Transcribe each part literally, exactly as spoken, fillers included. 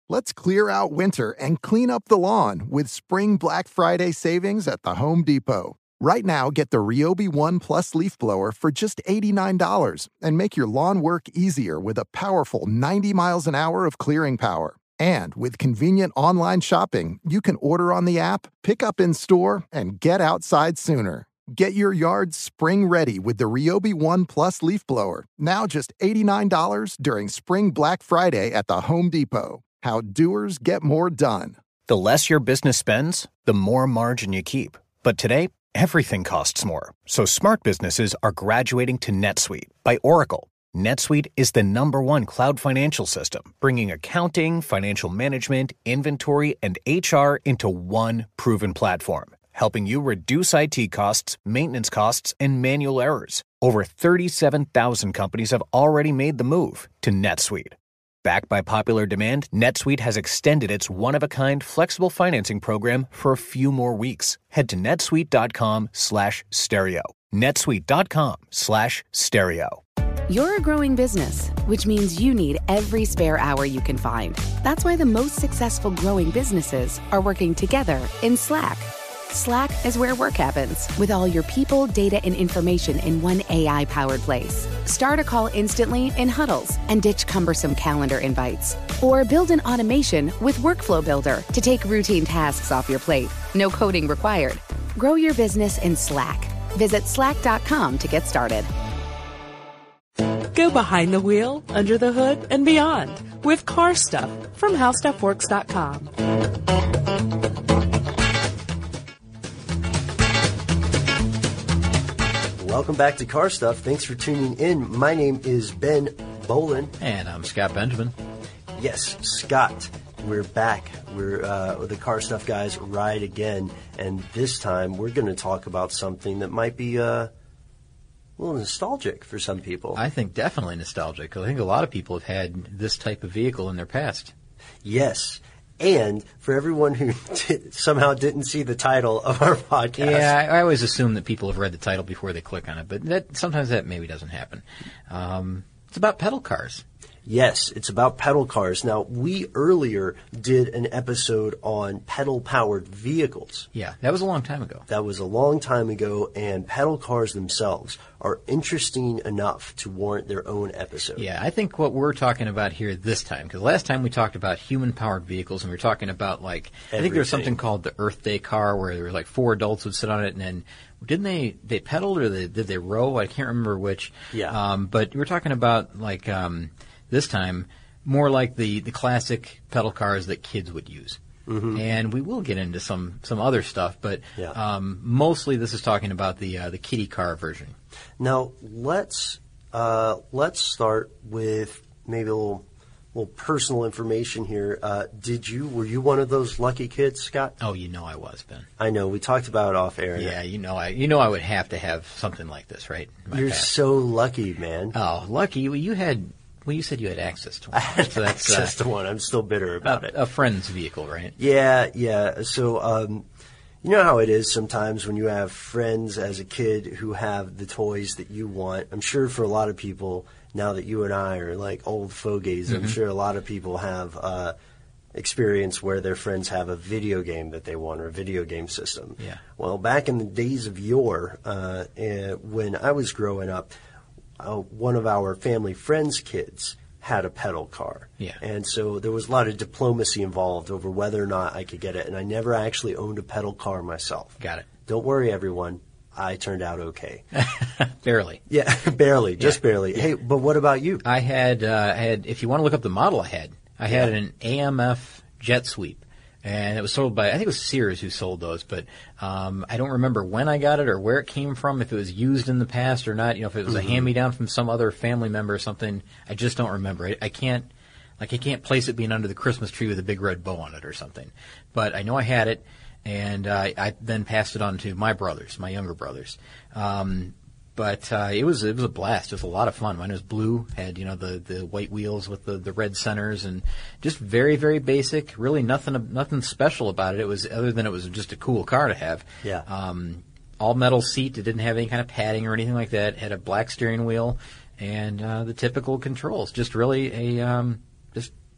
Let's clear out winter and clean up the lawn with Spring Black Friday savings at the Home Depot. Right now, get the Ryobi One Plus leaf blower for just eighty-nine dollars and make your lawn work easier with a powerful ninety miles an hour of clearing power. And with convenient online shopping, you can order on the app, pick up in store, and get outside sooner. Get your yard spring ready with the Ryobi One Plus leaf blower, now just eighty-nine dollars during Spring Black Friday at the Home Depot. How doers get more done. The less your business spends, the more margin you keep. But today, everything costs more. So smart businesses are graduating to NetSuite by Oracle. NetSuite is the number one cloud financial system, bringing accounting, financial management, inventory, and H R into one proven platform, helping you reduce I T costs, maintenance costs, and manual errors. Over thirty-seven thousand companies have already made the move to NetSuite. Backed by popular demand, NetSuite has extended its one-of-a-kind flexible financing program for a few more weeks. Head to netsuite.com slash stereo. netsuite.com slash stereo. You're a growing business, which means you need every spare hour you can find. That's why the most successful growing businesses are working together in Slack. Slack is where work happens, with all your people, data, and information in one A I-powered place. Start a call instantly in huddles and ditch cumbersome calendar invites. Or build an automation with Workflow Builder to take routine tasks off your plate. No coding required. Grow your business in Slack. Visit slack dot com to get started. Go behind the wheel, under the hood, and beyond with Car Stuff from how stuff works dot com. Welcome back to Car Stuff. Thanks for tuning in. My name is Ben Bolin. And I'm Scott Benjamin. Yes, Scott. We're back. We're uh, the Car Stuff guys ride again. And this time we're going to talk about something that might be uh, a little nostalgic for some people. I think definitely nostalgic. I think a lot of people have had this type of vehicle in their past. Yes. And for everyone who did, somehow didn't see the title of our podcast. Yeah, I, I always assume that people have read the title before they click on it, but that sometimes that maybe doesn't happen. Um, it's about pedal cars. Yes, it's about pedal cars. Now, we earlier did an episode on pedal-powered vehicles. Yeah, that was a long time ago. That was a long time ago, and pedal cars themselves are interesting enough to warrant their own episode. Yeah, I think what we're talking about here this time, because last time we talked about human-powered vehicles, and we were talking about, like, Everything. I think there was something called the Earth Day car, where there were, like, four adults would sit on it, and then didn't they, they pedaled or they, did they row? I can't remember which. Yeah. Um, but we were talking about, like, um, this time, more like the, the classic pedal cars that kids would use. Mm-hmm. And we will get into some, some other stuff, but yeah. um, mostly this is talking about the uh, the kiddie car version. Now let's uh, let's start with maybe a little little personal information here. Uh, did you were you one of those lucky kids, Scott? Oh, you know I was, Ben. I know. We talked about it off air. Yeah, you know I you know I would have to have something like this, right? You're past. so lucky, man. Oh, lucky. Well, you had. Well, you said you had access to one. I had so that's, access uh, to one. I'm still bitter about a, it. A friend's vehicle, right? Yeah, yeah. So, um, you know how it is sometimes when you have friends as a kid who have the toys that you want. I'm sure for a lot of people, now that you and I are like old fogies, mm-hmm. I'm sure a lot of people have uh, experience where their friends have a video game that they want or a video game system. Yeah. Well, back in the days of yore, uh, uh, when I was growing up, Uh, one of our family friends' kids had a pedal car. Yeah. And so there was a lot of diplomacy involved over whether or not I could get it. And I never actually owned a pedal car myself. Got it. Don't worry, everyone. I turned out okay. Barely. Yeah, barely. Just yeah. barely. Yeah. Hey, but what about you? I had, uh, I had, if you want to look up the model I had, I had yeah. an A M F jet sweep. And it was sold by, I think it was Sears who sold those, but um, I don't remember when I got it or where it came from, if it was used in the past or not, you know, if it was mm-hmm. a hand-me-down from some other family member or something. I just don't remember. I, I can't, like I can't place it being under the Christmas tree with a big red bow on it or something. But I know I had it, and uh, I then passed it on to my brothers, my younger brothers. Um, But uh, it was it was a blast. It was a lot of fun. Mine was blue, had you know the, the white wheels with the, the red centers, and just very very basic. Really nothing nothing special about it. It was other than it was just a cool car to have. Yeah. Um, all metal seat. It didn't have any kind of padding or anything like that. It had a black steering wheel and uh, the typical controls. Just really a um, just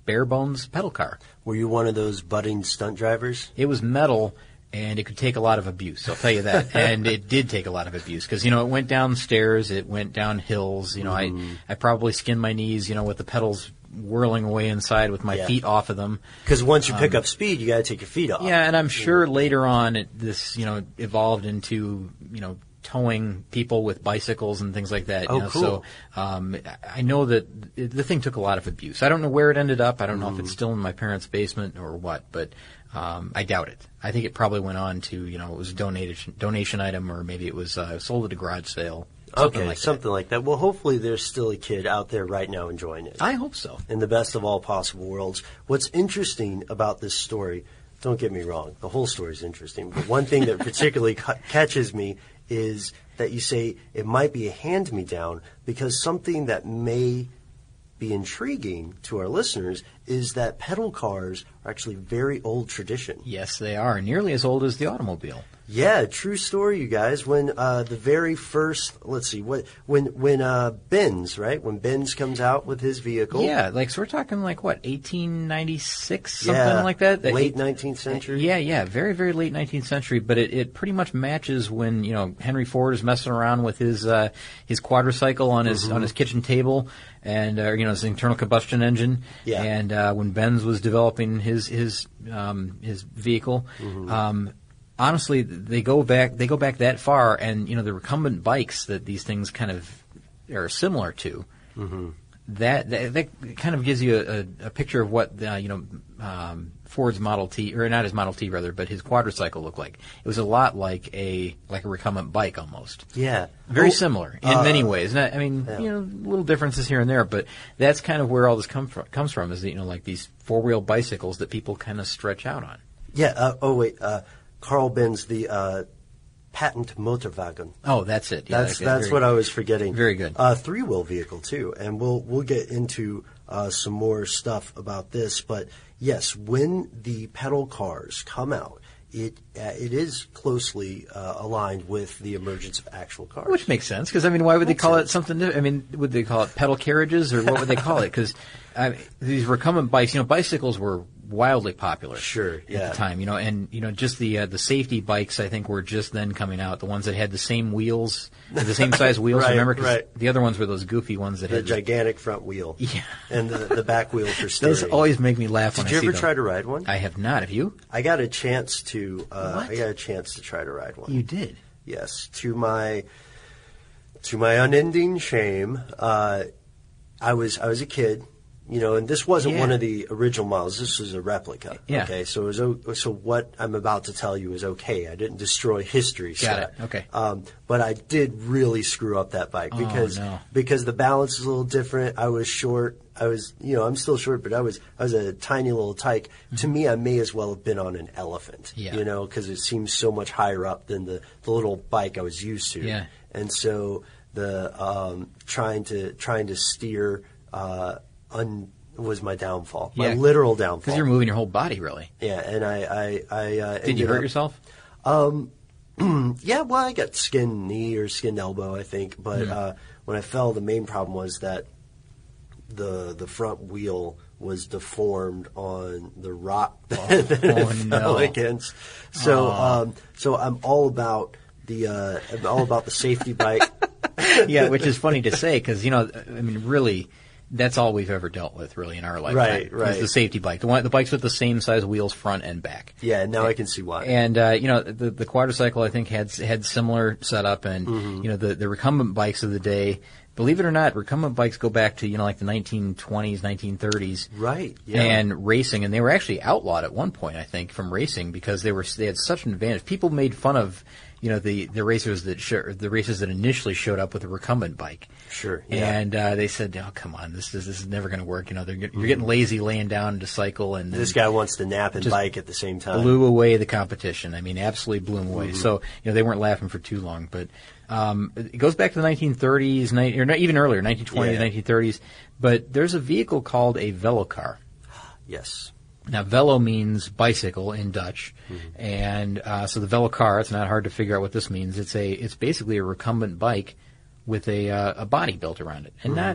bare bones pedal car. Were you one of those budding stunt drivers? It was metal, and it could take a lot of abuse, I'll tell you that. And it did take a lot of abuse because, you know, it went down stairs, it went down hills. You know, mm. I, I probably skinned my knees, you know, with the pedals whirling away inside with my yeah. feet off of them. Because once you pick um, up speed, you got to take your feet off. Yeah, and I'm sure later on it, this, you know, evolved into, you know, towing people with bicycles and things like that. Oh, you know? cool. So um, I know that it, the thing took a lot of abuse. I don't know where it ended up. I don't mm. know if it's still in my parents' basement or what, but um, I doubt it. I think it probably went on to, you know, it was a donation donation item, or maybe it was uh, sold at a garage sale. Something okay, like something that. like that. Well, hopefully there's still a kid out there right now enjoying it. I hope so. In the best of all possible worlds. What's interesting about this story, don't get me wrong, the whole story is interesting, but one thing that particularly ca- catches me is that you say it might be a hand-me-down, because something that may be intriguing to our listeners is that pedal cars are actually very old tradition. Yes, they are. Nearly as old as the automobile. Yeah, true story, you guys. When uh, the very first, let's see, what when when uh, Benz, right? When Benz comes out with his vehicle. Yeah, like so we're talking like what, eighteen ninety-six, something yeah, like that. Late nineteenth century. Yeah, yeah, very very late nineteenth century. But it, it pretty much matches when, you know, Henry Ford is messing around with his uh, his quadricycle on his mm-hmm. on his kitchen table, and uh, you know, his internal combustion engine. Yeah. And uh, when Benz was developing his his um, his vehicle. Mm-hmm. Um, Honestly, they go back. They go back that far, and you know the recumbent bikes that these things kind of are similar to. Mm-hmm. That, that that kind of gives you a, a picture of what uh, you know um, Ford's Model T, or not his Model T rather, but his quadricycle looked like. It was a lot like a like a recumbent bike almost. Yeah, very well, similar in uh, many ways. Not, I mean, yeah. you know, little differences here and there, but that's kind of where all this come from, comes from. Is that, you know, like these four wheel bicycles that people kind of stretch out on. Yeah. Uh, oh wait. Uh, Carl Benz, the uh, patent Motorwagen. Oh, that's it. Yeah, that's okay, that's what good. I was forgetting. Very good. Uh, three-wheel vehicle too, and we'll we'll get into uh, some more stuff about this. But yes, when the pedal cars come out, it uh, it is closely uh, aligned with the emergence of actual cars. Which makes sense, because I mean, why would makes they call sense. it something new? I mean, would they call it pedal carriages, or what would they call it? Because I mean, these recumbent bikes, you know, bicycles were wildly popular. Sure, yeah. At the time, you know, and you know, just the uh, the safety bikes, I think, were just then coming out. The ones that had the same wheels, the same size wheels. Right, remember, because right. the other ones were those goofy ones that the had gigantic front wheel. Yeah, and the the back wheel for steering. Those always make me laugh. Did when you I see ever them. try to ride one? I have not. Have you? I got a chance to. Uh, what? I got a chance to try to ride one. You did? Yes. To my to my unending shame, uh, I was I was a kid. You know, and this wasn't yeah. one of the original models. This was a replica. Yeah. Okay, so it was o- so what I'm about to tell you is okay. I didn't destroy history. Got Scott. it. Okay. Um, but I did really screw up that bike because oh, no. because the balance is a little different. I was short. I was, you know, I'm still short, but I was I was a tiny little tyke. Mm-hmm. To me, I may as well have been on an elephant. Yeah. You know, because it seems so much higher up than the, the little bike I was used to. Yeah. And so the um, trying to trying to steer uh, un. was my downfall, my yeah. literal downfall. Because you're moving your whole body, really. Yeah, and I, I, I uh, did you hurt up, yourself? Um, yeah, well, I got skinned knee or skinned elbow, I think. But mm. uh, when I fell, the main problem was that the the front wheel was deformed on the rock that, oh, that it oh, fell no. against. So, um, so I'm all about the uh, I'm all about the safety bike. Yeah, which is funny to say because, you know, I mean, really. That's all we've ever dealt with, really, in our lifetime. Right, right. Is the safety bike, the one, the bikes with the same size wheels, front and back. Yeah, now and, I can see why. And uh, you know, the the quadricycle, I think, had had similar setup, and mm-hmm. you know, the the recumbent bikes of the day. Believe it or not, recumbent bikes go back to, you know, like the nineteen twenties, nineteen thirties, right? Yeah. And racing, and they were actually outlawed at one point, I think, from racing because they were they had such an advantage. People made fun of, you know, the, the racers that sh- the racers that initially showed up with a recumbent bike. Sure. Yeah. And uh, they said, "Oh, come on, this is this is never going to work." You know, they're you're mm-hmm. getting lazy laying down to cycle, and this guy wants to nap and bike at the same time. Blew away the competition. I mean, absolutely blew them away. Mm-hmm. So you know, they weren't laughing for too long, but. Um, it goes back to the nineteen thirties, ni- or not, even earlier, nineteen twenties, yeah. nineteen thirties. But there's a vehicle called a velocar. Yes. Now, velo means bicycle in Dutch, mm-hmm. and uh, so the velocar. It's not hard to figure out what this means. It's a, it's basically a recumbent bike with a uh, a body built around it, and mm-hmm. not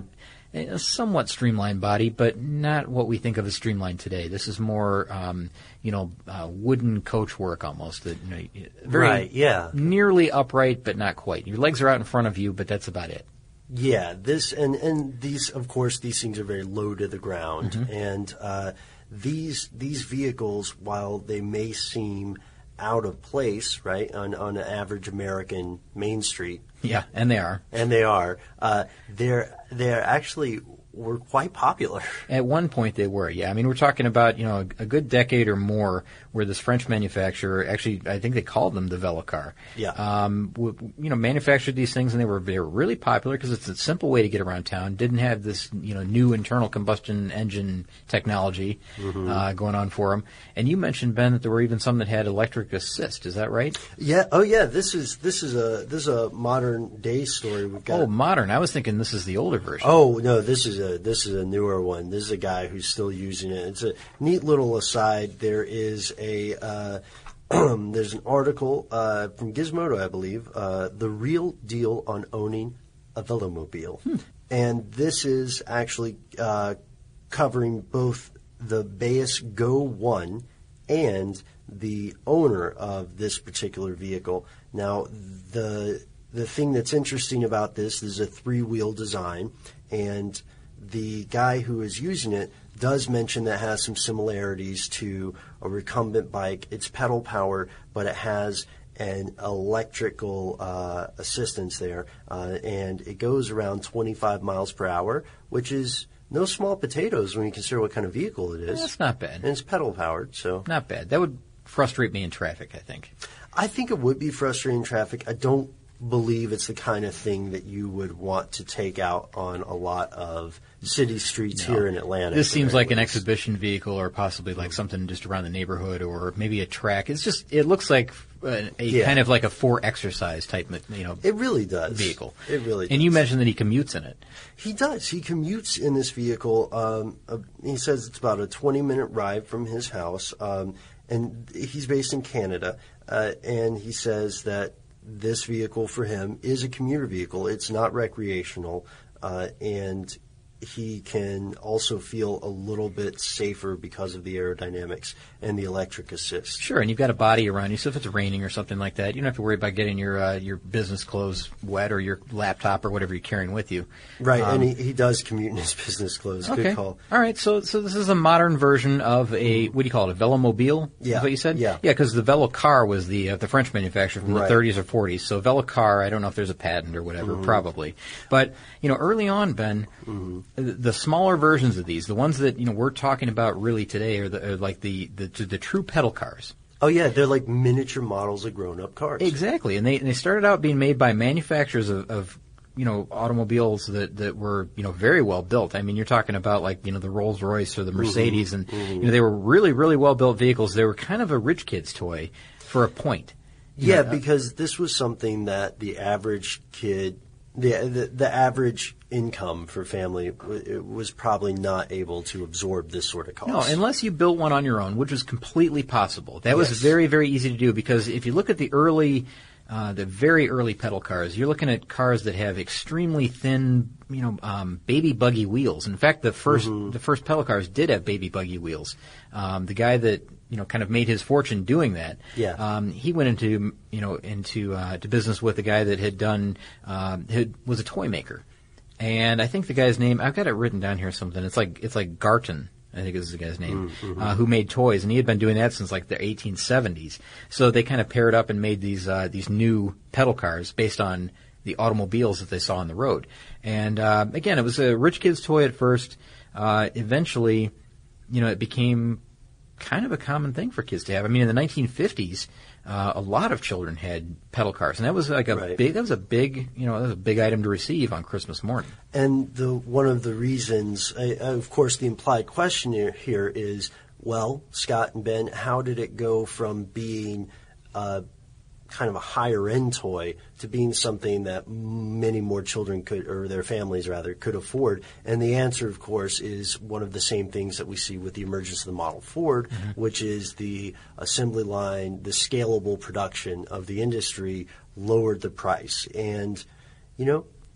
a somewhat streamlined body, but not what we think of as streamlined today. This is more, um, you know, uh, wooden coachwork almost. That, you know, very right, yeah. nearly upright, but not quite. Your legs are out in front of you, but that's about it. Yeah, this and, and these, of course, these things are very low to the ground, mm-hmm. and uh, these these vehicles, while they may seem out of place, right, on, on an average American main street. Yeah, and they are. And they are. Uh, they're they're actually were quite popular. At one point they were, yeah. I mean, we're talking about, you know, a, a good decade or more where this French manufacturer, actually, I think they called them the Velocar. Yeah. Um, w- you know, manufactured these things, and they were they were really popular because it's a simple way to get around town. Didn't have this, you know, new internal combustion engine technology mm-hmm. uh, going on for them. And you mentioned, Ben, that there were even some that had electric assist. Is that right? Yeah. Oh, yeah. This is this is a this is a modern day story. We've got. Oh, modern. I was thinking this is the older version. Oh no, this is a this is a newer one. This is a guy who's still using it. It's a neat little aside. There is a uh, there's an article uh, from Gizmodo, I believe, uh, the real deal on owning a velomobile, hmm. and this is actually uh, covering both the Baeus Go One and the owner of this particular vehicle. Now, the the thing that's interesting about this is a three-wheel design, and the guy who is using it does mention that it has some similarities to a recumbent bike. It's pedal power, but it has an electrical uh, assistance there, uh, and it goes around twenty-five miles per hour, which is no small potatoes when you consider what kind of vehicle it is. That's not bad. And it's pedal powered, so not bad. That would frustrate me in traffic, I think. I think it would be frustrating in traffic. I don't believe it's the kind of thing that you would want to take out on a lot of city streets no. here in Atlanta. This seems like an exhibition vehicle, or possibly like something just around the neighborhood, or maybe a track. It's just, it looks like a, a yeah. kind of like a for exercise type, you know. It really does. Vehicle. It really does. And you mentioned that he commutes in it. He does. He commutes in this vehicle. Um, uh, he says it's about a twenty minute ride from his house, um, and he's based in Canada. Uh, and he says that this vehicle for him is a commuter vehicle. It's not recreational, uh, and he can also feel a little bit safer because of the aerodynamics and the electric assist. Sure, and you've got a body around you, so if it's raining or something like that, you don't have to worry about getting your uh, your business clothes wet, or your laptop or whatever you're carrying with you. Right, um, and he, he does commute in his business clothes. Okay. Good call. All right, so so this is a modern version of a, what do you call it, a velomobile? Yeah. Is what you said? Yeah. Yeah, because the Velocar was the uh, the French manufacturer from Right. the thirties or forties. So Velocar, I don't know if there's a patent or whatever, Mm-hmm. probably. But, you know, early on, Ben, Mm-hmm. the, the smaller versions of these, the ones that, you know, we're talking about really today are, the, are like the, the, the true pedal cars. Oh, yeah, they're like miniature models of grown-up cars. Exactly, and they and they started out being made by manufacturers of, of you know, automobiles that, that were, you know, very well built. I mean, you're talking about like, you know, the Rolls Royce or the Mercedes, Mm-hmm. and you know, they were really, really well built vehicles. They were kind of a rich kid's toy for a point. You Yeah, know, because this was something that the average kid, the the, the average income for family w- it was probably not able to absorb this sort of cost. No, unless you built one on your own, which was completely possible. That was Yes. very, very easy to do, because if you look at the early, uh, the very early pedal cars, you're looking at cars that have extremely thin, you know, um, baby buggy wheels. In fact, the first Mm-hmm. the first pedal cars did have baby buggy wheels. Um, the guy that, you know, kind of made his fortune doing that. Yeah. Um, he went into, you know, into uh, to business with a guy that had done, um, had, was a toy maker. And I think the guy's name, I've got it written down here or something. It's like, it's like Garton, I think is the guy's name, Mm-hmm. uh, who made toys. And he had been doing that since like the eighteen seventies. So they kind of paired up and made these, uh, these new pedal cars based on the automobiles that they saw on the road. And, uh, again, it was a rich kid's toy at first. Uh, eventually, you know, it became kind of a common thing for kids to have. I mean, in the nineteen fifties, uh, a lot of children had pedal cars, and that was like a Right. big, that was a big, you know, that was a big item to receive on Christmas morning. And the one of the reasons, uh, of course, the implied question here, here is, well, Scott and Ben, how did it go from being uh, kind of a higher end toy to being something that many more children could, or their families rather, could afford? And the answer, of course, is one of the same things that we see with the emergence of the Model Ford, mm-hmm. which is the assembly line, the scalable production of the industry lowered the price. And, you know,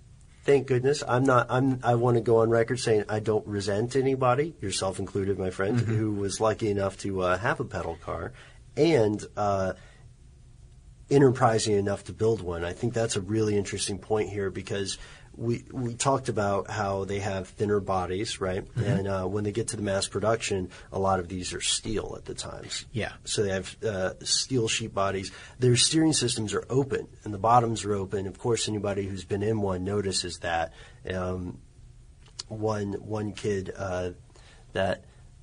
thank goodness. I'm not, I'm, I want to go on record saying I don't resent anybody, yourself included, my friend, mm-hmm. who was lucky enough to uh, have a pedal car and uh, enterprising enough to build one. I think that's a really interesting point here because we we talked about how they have thinner bodies, right? Mm-hmm. And uh, when they get to the mass production, a lot of these are steel at the times. Yeah. So they have uh, steel sheet bodies. Their steering systems are open, and the bottoms are open. Of course, anybody who's been in one notices that. Um, one one kid uh, that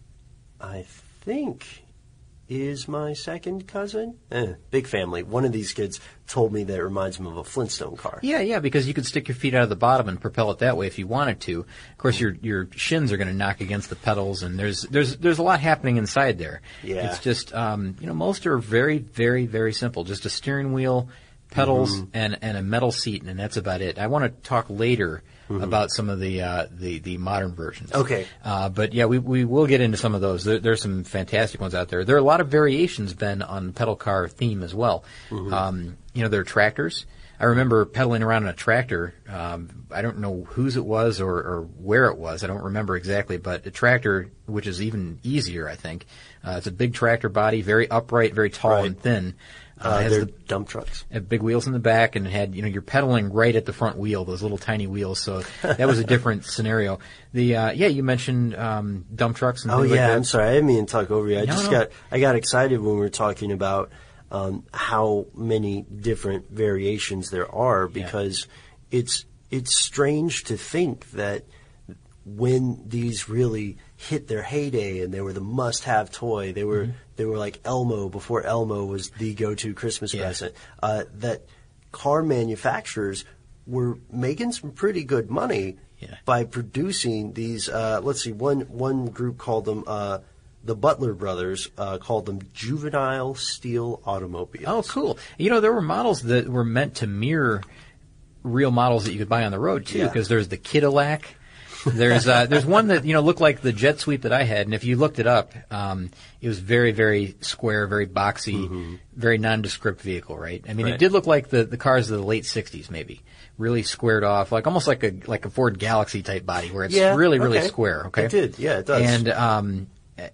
I think is my second cousin. Eh, big family. One of these kids told me that it reminds him of a Flintstone car. Yeah, yeah, because you could stick your feet out of the bottom and propel it that way if you wanted to. Of course, your your shins are going to knock against the pedals, and there's there's there's a lot happening inside there. Yeah. It's just um, you know, most are very very very simple. Just a steering wheel, pedals, mm-hmm. and and a metal seat, and that's about it. I want to talk later mm-hmm. about some of the uh, the the modern versions. Okay. Uh, but yeah, we we will get into some of those. There, there's some fantastic ones out there. There are a lot of variations, Ben, on the pedal car theme as well. Mm-hmm. Um, you know, there are tractors. I remember pedaling around in a tractor. Um, I don't know whose it was or, or where it was. I don't remember exactly, but a tractor, which is even easier, I think. Uh, it's a big tractor body, very upright, very tall right. and thin. Uh, uh, they're the, dump trucks. Had big wheels in the back, and it had, you know, you're pedaling right at the front wheel, those little tiny wheels. So that was a different scenario. The uh, yeah, you mentioned um, dump trucks and oh things yeah, like that. I'm sorry, I didn't mean to talk over you. I no, just no. got I got excited when we were talking about um, how many different variations there are because yeah. it's it's strange to think that when these really hit their heyday and they were the must-have toy, they were mm-hmm. they were like Elmo before Elmo was the go-to Christmas yeah. present. Uh, that car manufacturers were making some pretty good money yeah. by producing these. Uh, let's see, one one group called them uh, the Butler Brothers uh, called them juvenile steel automobiles. Oh, cool! You know, there were models that were meant to mirror real models that you could buy on the road too, because yeah. there's the Cadillac. There's uh, there's one that you know looked like the jet sweep that I had, and if you looked it up, um, it was very very square, very boxy, mm-hmm. very nondescript vehicle, right? I mean, right. it did look like the, the cars of the late sixties, maybe, really squared off, like almost like a like a Ford Galaxy type body, where it's yeah, really really okay. square. Okay, it did, yeah, it does. And um,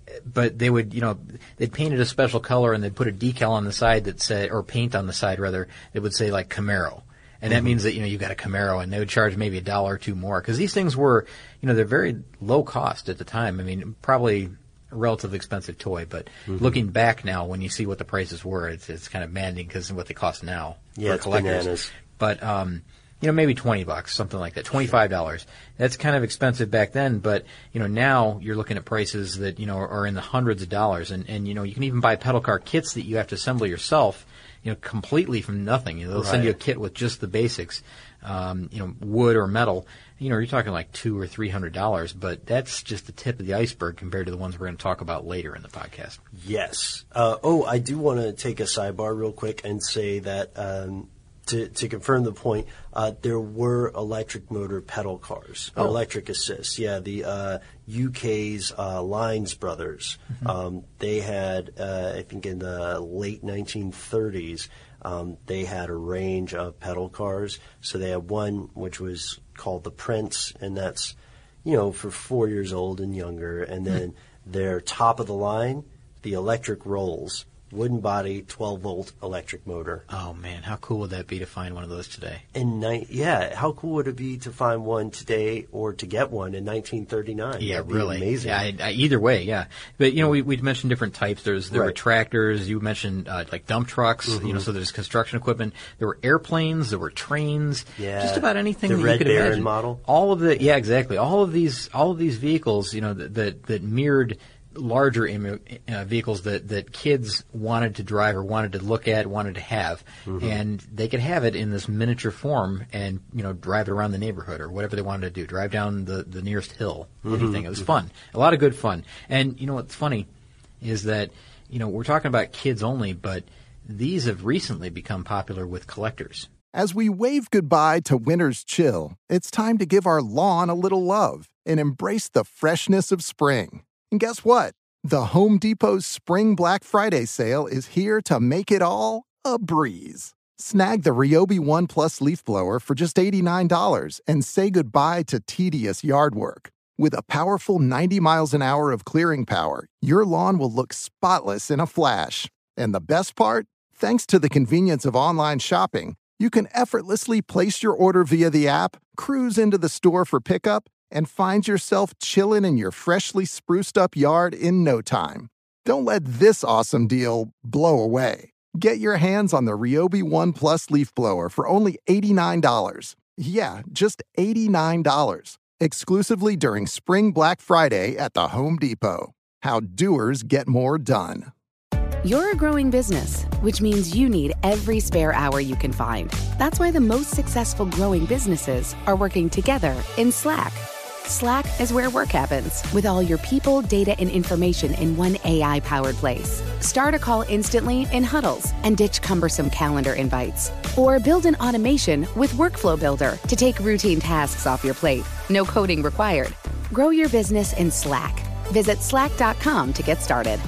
but they would you know they'd paint it a special color, and they'd put a decal on the side that said, or paint on the side rather, that would say like Camaro. And that mm-hmm. means that, you know, you've got a Camaro, and they would charge maybe a dollar or two more. Because these things were, you know, they're very low cost at the time. I mean, probably a relatively expensive toy. But mm-hmm. looking back now, when you see what the prices were, it's it's kind of maddening because of what they cost now yeah, for it's collectors. Bananas. But, um, you know, maybe twenty bucks, something like that, twenty-five dollars. That's kind of expensive back then. But, you know, now you're looking at prices that, you know, are in the hundreds of dollars. And, and you know, you can even buy pedal car kits that you have to assemble yourself. You know, completely from nothing. You know, they'll right. send you a kit with just the basics, um, you know, wood or metal. You know, you're talking like two or three hundred dollars, but that's just the tip of the iceberg compared to the ones we're going to talk about later in the podcast. Yes. Uh, oh, I do want to take a sidebar real quick and say that um, to to confirm the point, uh, there were electric motor pedal cars, oh. electric assist. Yeah, the uh, U K's uh, Lines Brothers. Mm-hmm. Um, they had, uh, I think, in the late nineteen thirties, um, they had a range of pedal cars. So they had one which was called the Prince, and that's, you know, for four years old and younger. And then mm-hmm. their top of the line, the electric Rolls. Wooden body, twelve volt electric motor. Oh man, how cool would that be to find one of those today? In ni- yeah, how cool would it be to find one today or to get one in nineteen thirty-nine? Yeah, That'd really. be amazing. Yeah, I, I, either way, yeah. But you know, we we mentioned different types. There's there right. were tractors. You mentioned uh, like dump trucks. Mm-hmm. You know, so there's construction equipment. There were airplanes. There were trains. Yeah, just about anything the that Red you could Baron imagine. model. All of the yeah, exactly. All of these all of these vehicles, you know, that that, that mirrored larger Im- uh, vehicles that, that kids wanted to drive or wanted to look at, wanted to have, mm-hmm. and they could have it in this miniature form and, you know, drive it around the neighborhood or whatever they wanted to do, drive down the, the nearest hill, mm-hmm. anything. It was fun. A lot of good fun. And, you know, what's funny is that, you know, we're talking about kids only, but these have recently become popular with collectors. As we wave goodbye to winter's chill, it's time to give our lawn a little love and embrace the freshness of spring. And guess what? The Home Depot's Spring Black Friday sale is here to make it all a breeze. Snag the Ryobi One Plus leaf blower for just eighty-nine dollars and say goodbye to tedious yard work. With a powerful ninety miles an hour of clearing power, your lawn will look spotless in a flash. And the best part? Thanks to the convenience of online shopping, you can effortlessly place your order via the app, cruise into the store for pickup, and find yourself chilling in your freshly spruced up yard in no time. Don't let this awesome deal blow away. Get your hands on the Ryobi One Plus leaf blower for only eighty-nine dollars. Yeah, just eighty-nine dollars. Exclusively during Spring Black Friday at the Home Depot. How doers get more done. You're a growing business, which means you need every spare hour you can find. That's why the most successful growing businesses are working together in Slack. Slack is where work happens, with all your people, data, and information in one A I-powered place. Start a call instantly in huddles and ditch cumbersome calendar invites. Or build an automation with Workflow Builder to take routine tasks off your plate. No coding required. Grow your business in Slack. Visit slack dot com to get started.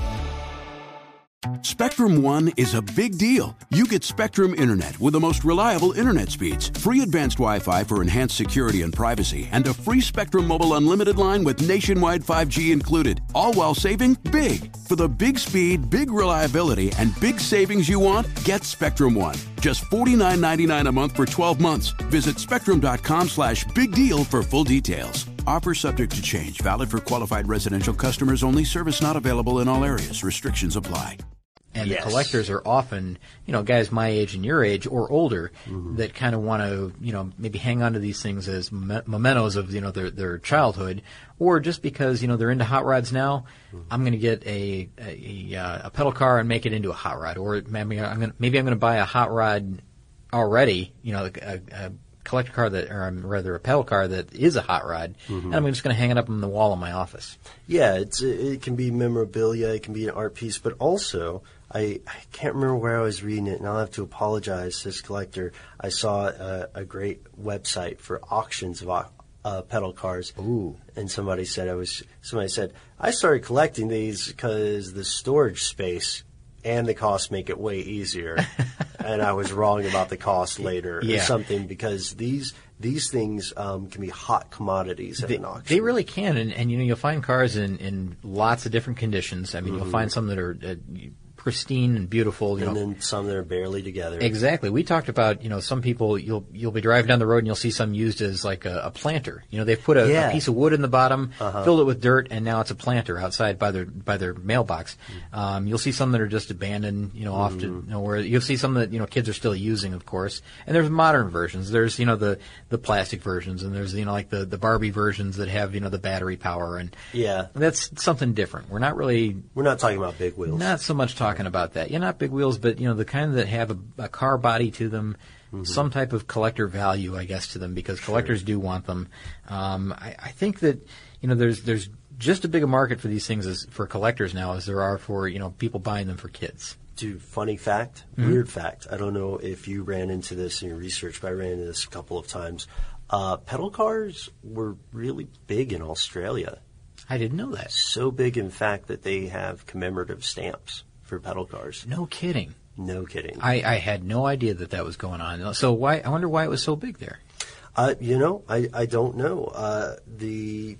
Spectrum One is a big deal. You get Spectrum Internet with the most reliable internet speeds, free advanced Wi-Fi for enhanced security and privacy, and a free Spectrum Mobile Unlimited line with nationwide five G included, all while saving big. For the big speed, big reliability, and big savings you want, get Spectrum One. Just forty-nine ninety-nine a month for twelve months. Visit spectrum.com slash big deal for full details. Offer subject to change. Valid for qualified residential customers only. Service not available in all areas. Restrictions apply. And yes. The collectors are often, you know, guys my age and your age or older mm-hmm. that kind of want to, you know, maybe hang on to these things as me- mementos of, you know, their their childhood, or just because, you know, they're into hot rods now. Mm-hmm. I'm going to get a a, a a pedal car and make it into a hot rod, or maybe I'm going maybe I'm going to buy a hot rod already, you know, a, a collector car that, or rather a pedal car that is a hot rod, mm-hmm. and I'm just going to hang it up on the wall in my office. Yeah, it's it can be memorabilia, it can be an art piece, but also. I, I can't remember where I was reading it, and I'll have to apologize to this collector. I saw a, a great website for auctions of uh, pedal cars. Ooh. And somebody said I was. Somebody said I started collecting these because the storage space and the cost make it way easier. And I was wrong about the cost later yeah. or something, because these these things um, can be hot commodities at they, an auction. They really can, and, and you know you'll find cars in, in lots of different conditions. I mean, mm-hmm. you'll find some that are. Uh, pristine and beautiful, you and know. then some that are barely together. Exactly. We talked about, you know, some people, you'll you'll be driving down the road and you'll see some used as like a, a planter. You know, they've put a, yeah. a piece of wood in the bottom, uh-huh. filled it with dirt, and now it's a planter outside by their by their mailbox. Mm-hmm. Um, you'll see some that are just abandoned, you know, mm-hmm. off to, you know, where you'll see some that, you know, kids are still using, of course. And there's modern versions. There's, you know, the, the plastic versions, and there's, you know, like the, the Barbie versions that have, you know, the battery power, and yeah. that's something different. We're not really We're not talking about big wheels. Not so much talking about that. Yeah, not big wheels, but, you know, the kind that have a, a car body to them, mm-hmm. some type of collector value, I guess, to them, because collectors sure. do want them. Um, I, I think that, you know, there's there's just as big a market for these things as for collectors now as there are for, you know, people buying them for kids. Dude, funny fact, mm-hmm. weird fact. I don't know if you ran into this in your research, but I ran into this a couple of times. Uh, pedal cars were really big in Australia. I didn't know that. So big, in fact, that they have commemorative stamps for pedal cars. No kidding. No kidding. I, I had no idea that that was going on. So why? I wonder why it was so big there. Uh, you know, I, I don't know. Uh, the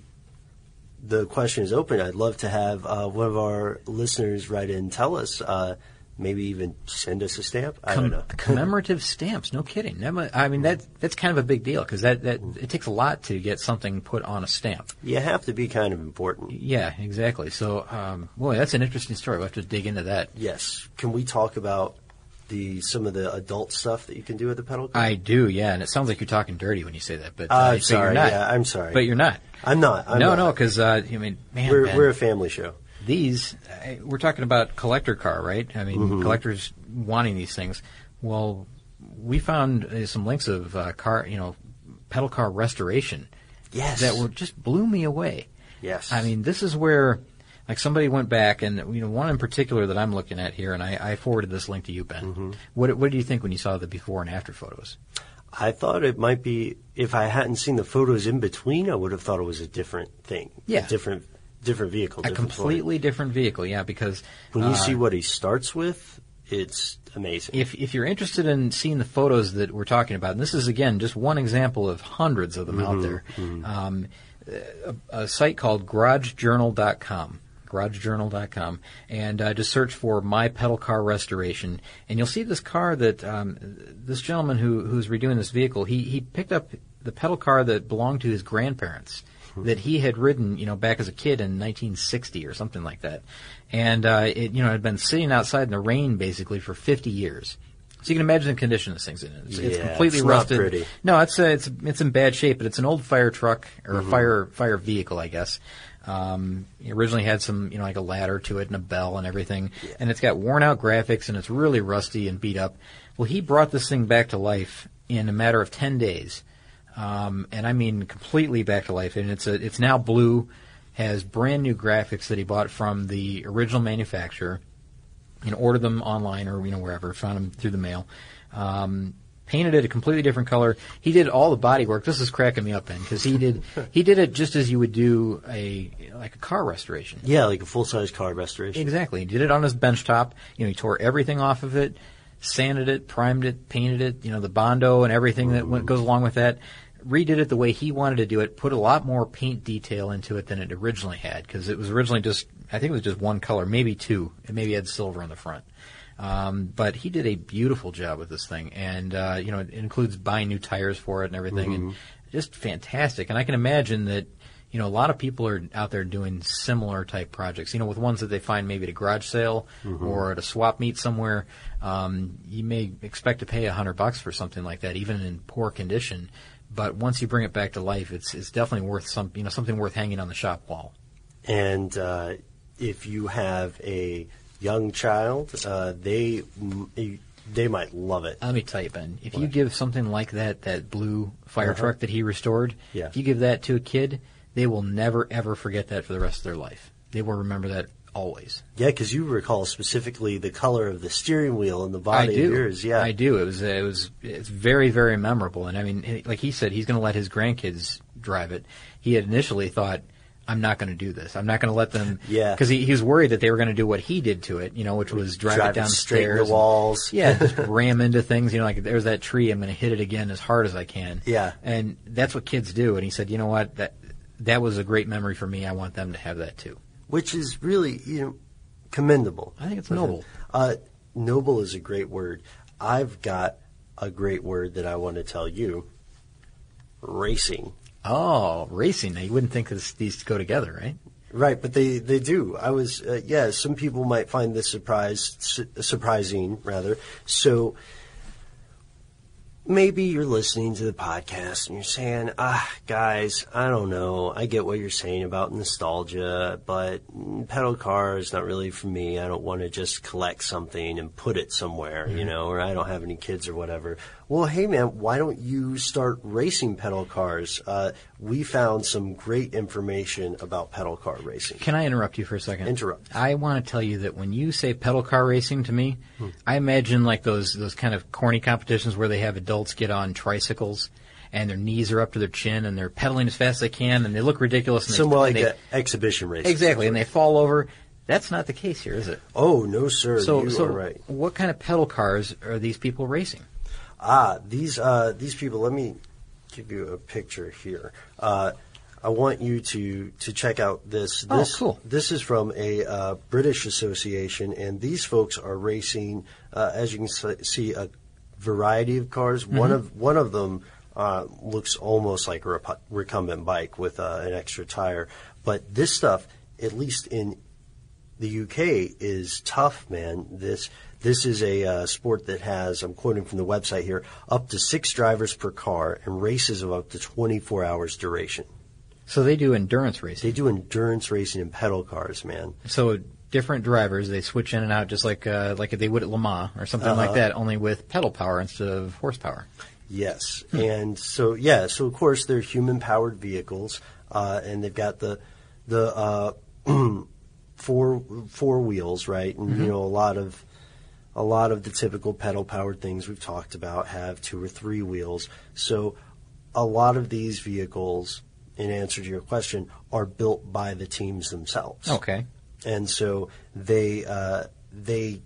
the question is open. I'd love to have uh, one of our listeners write in and tell us. Uh, maybe even send us a stamp. I Com- don't know. Commemorative stamps. No kidding. That mu- I mean, that that's kind of a big deal, because that, that it takes a lot to get something put on a stamp. You have to be kind of important. Yeah, exactly. So, um, boy, that's an interesting story. We'll have to dig into that. Yes. Can we talk about the some of the adult stuff that you can do with the pedal car? I do, yeah. And it sounds like you're talking dirty when you say that. But uh, uh, but sorry. You're not. Yeah, I'm sorry. But you're not. I'm not. I'm no, not. no, because, uh, I mean, man, we're, Ben, we're a family show. These, uh, we're talking about collector car, right? I mean, mm-hmm. collectors wanting these things. Well, we found uh, some links of uh, car, you know, pedal car restoration. Yes. That were just blew me away. Yes. I mean, this is where, like, somebody went back, and, you know, one in particular that I'm looking at here, and I, I forwarded this link to you, Ben. Mm-hmm. What, what do you think when you saw the before and after photos? I thought it might be, if I hadn't seen the photos in between, I would have thought it was a different thing. Yeah. A different Different vehicle. A different completely point. different vehicle, yeah, because... When you uh, see what he starts with, it's amazing. If if you're interested in seeing the photos that we're talking about, and this is, again, just one example of hundreds of them mm-hmm, out there, mm-hmm. um, a, a site called garage journal dot com. garage journal dot com, and uh, just search for My Pedal Car Restoration, and you'll see this car that um, this gentleman who who's redoing this vehicle, he he picked up the pedal car that belonged to his grandparents mm-hmm. that he had ridden, you know, back as a kid in nineteen sixty or something like that, and uh, it you know had been sitting outside in the rain basically for fifty years. So you can imagine the condition this thing's in. It's, yeah, it's completely it's rusted. Not pretty. No, it's uh, it's it's in bad shape, but it's an old fire truck or mm-hmm. a fire fire vehicle, I guess. Um, it originally had some, you know, like a ladder to it and a bell and everything, yeah. and it's got worn out graphics and it's really rusty and beat up. Well, he brought this thing back to life in a matter of ten days, um, and I mean completely back to life. And it's a it's now blue, has brand new graphics that he bought from the original manufacturer, and ordered them online or you know wherever, found them through the mail. Um, Painted it a completely different color. He did all the body work. This is cracking me up, Ben, because he did he did it just as you would do a like a car restoration. Yeah, like a full size car restoration. Exactly. He did it on his bench top. You know, he tore everything off of it, sanded it, primed it, painted it. You know, the Bondo and everything that went, goes along with that. Redid it the way he wanted to do it. Put a lot more paint detail into it than it originally had, because it was originally just I think it was just one color, maybe two. It maybe had silver on the front. Um, but he did a beautiful job with this thing, and uh, you know it includes buying new tires for it and everything, mm-hmm. and just fantastic. And I can imagine that you know a lot of people are out there doing similar type projects. You know, with ones that they find maybe at a garage sale mm-hmm. or at a swap meet somewhere. Um, you may expect to pay a hundred bucks for something like that, even in poor condition. But once you bring it back to life, it's it's definitely worth some you know something worth hanging on the shop wall. And uh, if you have a young child, uh, they they might love it. Let me tell you, Ben, if what? you give something like that, that blue fire uh-huh. truck that he restored, yeah. if you give that to a kid, they will never, ever forget that for the rest of their life. They will remember that always. Yeah, because you recall specifically the color of the steering wheel and the body I do. of yours. Yeah, I do. It was, it was, it's very, very memorable. And I mean, like he said, he's going to let his grandkids drive it. He had initially thought, I'm not going to do this. I'm not going to let them. Yeah. Because he, he was worried that they were going to do what he did to it, you know, which was drive, drive it downstairs. Straighten the walls. And, yeah, just ram into things. You know, like there's that tree. I'm going to hit it again as hard as I can. Yeah. And that's what kids do. And he said, you know what? That that was a great memory for me. I want them to have that too. Which is really, you know, commendable. I think it's noble. Uh, noble is a great word. I've got a great word that I want to tell you. Racing. Oh, racing. Now, you wouldn't think this, these go together, right? Right, but they, they do. I was, uh, yeah, some people might find this surprise, su- surprising, rather. So maybe you're listening to the podcast and you're saying, ah, guys, I don't know. I get what you're saying about nostalgia, but pedal car is not really for me. I don't want to just collect something and put it somewhere, mm-hmm. you know, or I don't have any kids or whatever. Well, hey, man, why don't you start racing pedal cars? Uh, we found some great information about pedal car racing. Can I interrupt you for a second? Interrupt. I want to tell you that when you say pedal car racing to me, hmm. I imagine like those those kind of corny competitions where they have adults get on tricycles and their knees are up to their chin and they're pedaling as fast as they can and they look ridiculous. And Somewhere they, like they, exhibition racing. Exactly, and they fall over. That's not the case here, is it? Oh, no, sir. So, you so are right. What kind of pedal cars are these people racing? Ah, these uh, these people, let me give you a picture here. Uh, I want you to, to check out this. this. Oh, cool. This is from a uh, British association, and these folks are racing, uh, as you can see, a variety of cars. Mm-hmm. One of one of them uh, looks almost like a rep- recumbent bike with uh, an extra tire. But this stuff, at least in the U K, is tough, man. This... This is a uh, sport that has, I'm quoting from the website here, up to six drivers per car and races of up to twenty-four hours duration. So they do endurance racing. They do endurance racing in pedal cars, man. So different drivers, they switch in and out just like uh, like they would at Le Mans or something uh-huh. like that, only with pedal power instead of horsepower. Yes. Hmm. And so, yeah, so of course they're human-powered vehicles, uh, and they've got the the uh, four four wheels, right? And, mm-hmm. you know, a lot of... A lot of the typical pedal-powered things we've talked about have two or three wheels. So a lot of these vehicles, in answer to your question, are built by the teams themselves. Okay. And so they uh, they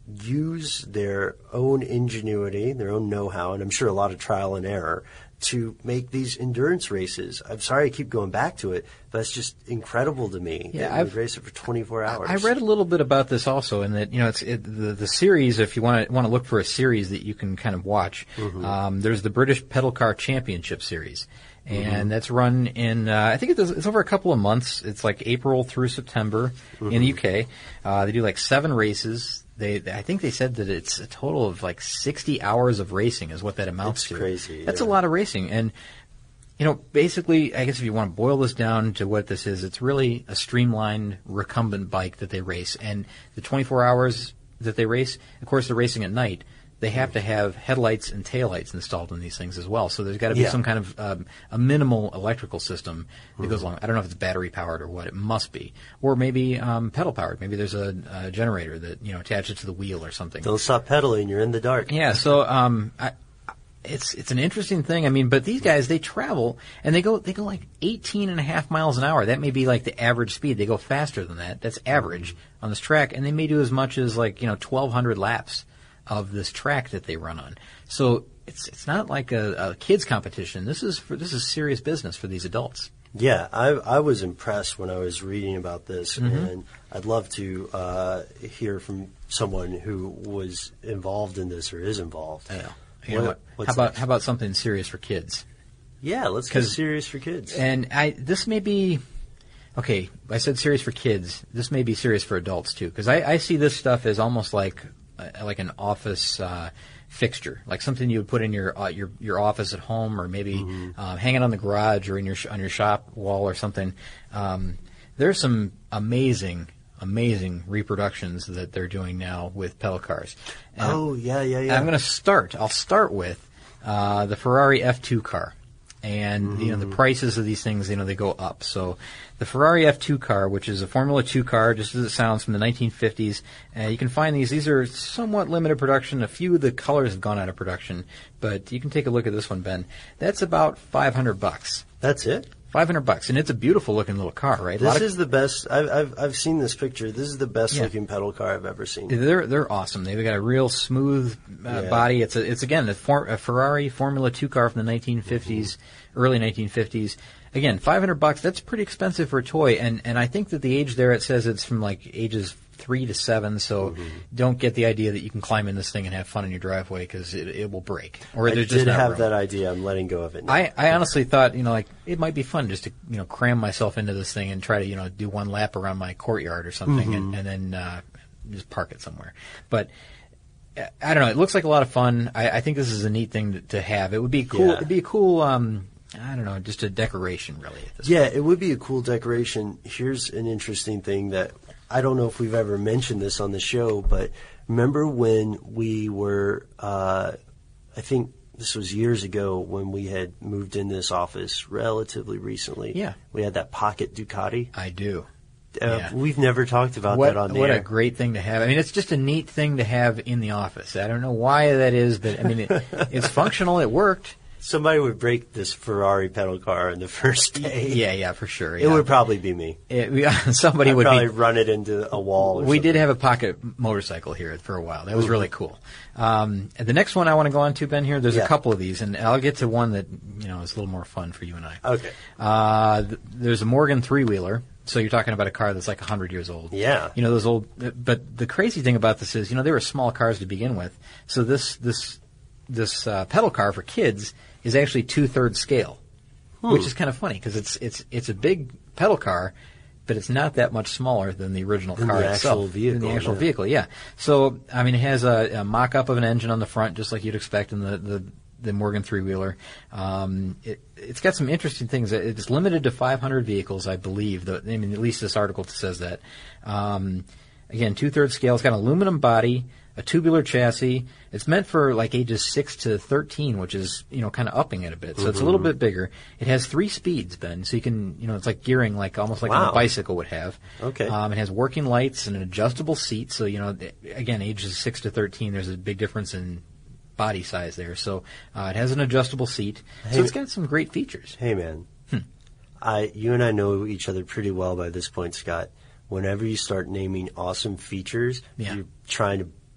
use their own ingenuity, their own know-how, and I'm sure a lot of trial and error to make these endurance races. I'm sorry I keep going back to it, but it's just incredible to me. Yeah, that I've we race it for twenty-four hours. I read a little bit about this also, and that you know, it's it, the the series. If you want to want to look for a series that you can kind of watch, mm-hmm. um, there's the British Pedal Car Championship Series, and mm-hmm. that's run in uh, I think it's, it's over a couple of months. It's like April through September mm-hmm. in the U K. Uh, they do like seven races. They, I think they said that it's a total of like sixty hours of racing is what that amounts That's to. Crazy. That's yeah. a lot of racing. And, you know, basically, I guess if you want to boil this down to what this is, it's really a streamlined recumbent bike that they race. And the twenty-four hours that they race, of course, they're racing at night. They have to have headlights and taillights installed in these things as well. So there's got to be yeah. some kind of um, a minimal electrical system that mm-hmm. goes along. I don't know if it's battery powered or what. It must be, or maybe um, pedal powered. Maybe there's a, a generator that you know attaches to the wheel or something. Don't stop pedaling. You're in the dark. Yeah. So um, I, it's it's an interesting thing. I mean, but these guys they travel and they go they go like eighteen and a half miles an hour. That may be like the average speed. They go faster than that. That's average on this track, and they may do as much as like you know twelve hundred laps of this track that they run on. So it's it's not like a, a kids competition. This is for, this is serious business for these adults. Yeah, I I was impressed when I was reading about this, mm-hmm. and I'd love to uh, hear from someone who was involved in this or is involved. Yeah. You know, what, how about next? how about something serious for kids? Yeah, let's get serious for kids. And I this may be okay. I said serious for kids. This may be serious for adults too, because I, I see this stuff as almost like like an office uh, fixture, like something you would put in your uh, your your office at home, or maybe mm-hmm. uh, hang it on the garage or in your sh- on your shop wall or something. Um, there's some amazing, amazing reproductions that they're doing now with pedal cars. And oh yeah, yeah, yeah. I'm going to start. I'll start with uh, the Ferrari F two car. And, mm-hmm. you know, the prices of these things, you know, they go up. So the Ferrari F two car, which is a Formula two car, just as it sounds, from the nineteen fifties, uh, you can find these. These are somewhat limited production. A few of the colors have gone out of production. But you can take a look at this one, Ben. That's about five hundred bucks. That's it? five hundred bucks. And it's a beautiful looking little car, right? This is the best. I've, I've, I've seen this picture. This is the best yeah. looking pedal car I've ever seen. They're, they're awesome. They've got a real smooth uh, yeah. body. It's a, it's again, a, for, a Ferrari Formula two car from the nineteen fifties. Mm-hmm. Early nineteen fifties. Again, five hundred bucks, that's pretty expensive for a toy. And, and I think that the age there, it says it's from like ages three to seven. So mm-hmm. don't get the idea that you can climb in this thing and have fun in your driveway, because it, it will break. Or I there's did just not have room. that idea. I'm letting go of it now. I, I honestly thought, you know, like it might be fun just to, you know, cram myself into this thing and try to, you know, do one lap around my courtyard or something mm-hmm. and, and then uh, just park it somewhere. But I don't know. It looks like a lot of fun. I, I think this is a neat thing to, to have. It would be cool. Yeah. It'd be a cool, um, I don't know, just a decoration, really. At this yeah, point. It would be a cool decoration. Here's an interesting thing that I don't know if we've ever mentioned this on the show, but remember when we were, uh, I think this was years ago when we had moved in this office relatively recently. Yeah. We had that pocket Ducati. I do. Uh, yeah. We've never talked about what, that on the What air. a great thing to have. I mean, it's just a neat thing to have in the office. I don't know why that is, but I mean, it, it's functional. It worked. Somebody would break this Ferrari pedal car on the first day. Yeah, yeah, for sure. It yeah. would probably be me. It, we, somebody I'd would probably be, run it into a wall. Or we something. did have a pocket motorcycle here for a while. That was Ooh. really cool. Um, and the next one I want to go on to, Ben, here, there's yeah. a couple of these, and I'll get to one that, you know, is a little more fun for you and I. Okay. Uh, th- there's a Morgan three-wheeler. So you're talking about a car that's like one hundred years old. Yeah. You know, those old, but the crazy thing about this is, you know, they were small cars to begin with. So this, this, this, uh, pedal car for kids is actually two-thirds scale, hmm. which is kind of funny because it's, it's, it's a big pedal car, but it's not that much smaller than the original than car the itself. Actual vehicle, than the actual yeah. vehicle, yeah. So, I mean, it has a, a mock-up of an engine on the front, just like you'd expect in the, the, the Morgan three-wheeler. Um, it, it's got some interesting things. It's limited to five hundred vehicles, I believe. The, I mean, at least this article says that. Um, again, two-thirds scale. It's got an aluminum body, a tubular chassis. It's meant for like ages six to thirteen, which is, you know, kind of upping it a bit. So mm-hmm. it's a little bit bigger. It has three speeds, Ben. So you can, you know, it's like gearing, like almost like wow. a bicycle would have. Okay. Um, it has working lights and an adjustable seat. So, you know, again, ages six to thirteen, there's a big difference in body size there. So uh, it has an adjustable seat. Hey, so it's got some great features. Hey, man. Hmm. I, you and I know each other pretty well by this point, Scott. Whenever you start naming awesome features, yeah. you're trying to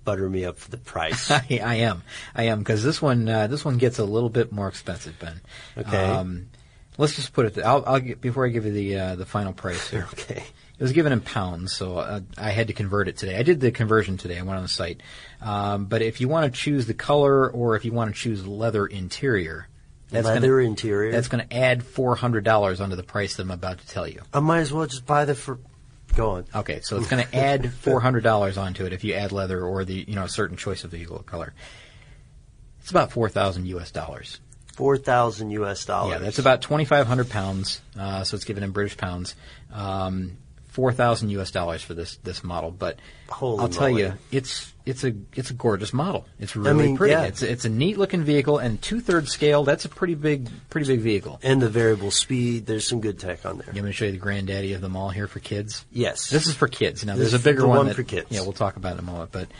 butter me up for the price. I, I am, I am, because this one, uh, this one gets a little bit more expensive, Ben. Okay. Um, let's just put it. Th- I'll, I'll get, before I give you the uh, the final price here. Okay. It was given in pounds, so uh, I had to convert it today. I did the conversion today. I went on the site. Um, but if you want to choose the color, or if you want to choose leather interior, that's leather gonna, interior. that's going to add four hundred dollars onto the price that I'm about to tell you. I might as well just buy the for. Go on. Okay, so it's going to add four hundred dollars onto it if you add leather or the you know a certain choice of vehicle color. It's about four thousand U S dollars. Four thousand U S dollars. Yeah, that's about twenty five hundred pounds. Uh, so it's given in British pounds. Um, Four thousand U S dollars for this this model, but Holy I'll tell moly. you, it's it's a it's a gorgeous model. It's really I mean, pretty. yeah. It's it's a neat looking vehicle, and two thirds scale. That's a pretty big pretty big vehicle. And the variable speed. There's some good tech on there. You want me to show you the granddaddy of them all here for kids? Yes. This is for kids. Now This there's a is bigger the one, one that, for kids. Yeah, we'll talk about it in a moment. But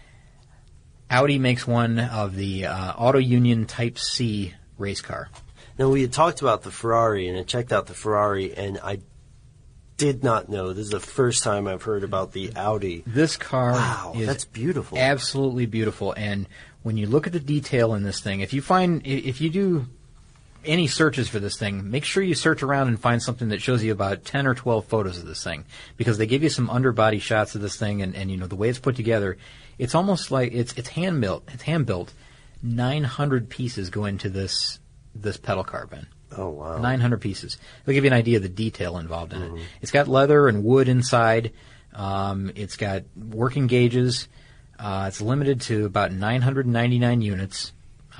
Audi makes one of the uh, Auto Union Type C race car. Now, we had talked about the Ferrari, and I checked out the Ferrari, and I did not know. This is the first time I've heard about the Audi. This car Wow, is that's beautiful. absolutely beautiful. And when you look at the detail in this thing, if you find, if you do any searches for this thing, make sure you search around and find something that shows you about ten or twelve photos of this thing, because they give you some underbody shots of this thing, and, and you know, the way it's put together, it's almost like it's it's hand built. It's hand built. nine hundred pieces go into this this pedal car, Ben. Oh, wow. nine hundred pieces. It'll give you an idea of the detail involved in Mm-hmm. it. It's got leather and wood inside. Um, it's got working gauges. Uh, it's limited to about nine hundred ninety-nine units.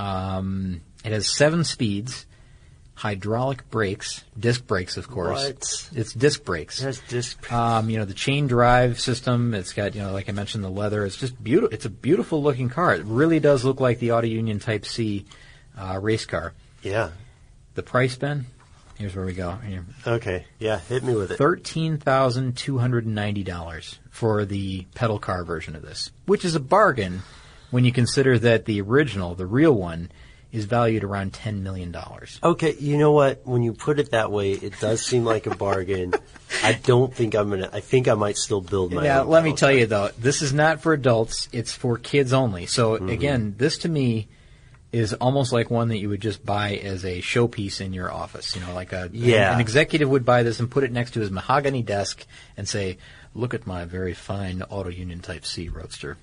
Um, it has seven speeds, hydraulic brakes, disc brakes, of course. What? It's disc brakes. It has disc. Um, you know, the chain drive system. It's got, you know, like I mentioned, the leather. It's just beautiful. It's a beautiful looking car. It really does look like the Auto Union Type C uh, race car. Yeah. The price, Ben? Here's where we go. Here. Okay. Yeah, hit me with it. thirteen thousand two hundred ninety dollars for the pedal car version of this, which is a bargain when you consider that the original, the real one, is valued around ten million dollars. Okay, you know what? When you put it that way, it does seem like a bargain. I don't think I'm going to, I think I might still build my Now, own. let me pedal tell car. you, though, this is not for adults. It's for kids only. So, Mm-hmm. again, this to me is almost like one that you would just buy as a showpiece in your office. You know, like a Yeah. an executive would buy this and put it next to his mahogany desk and say, look at my very fine Auto Union Type C Roadster.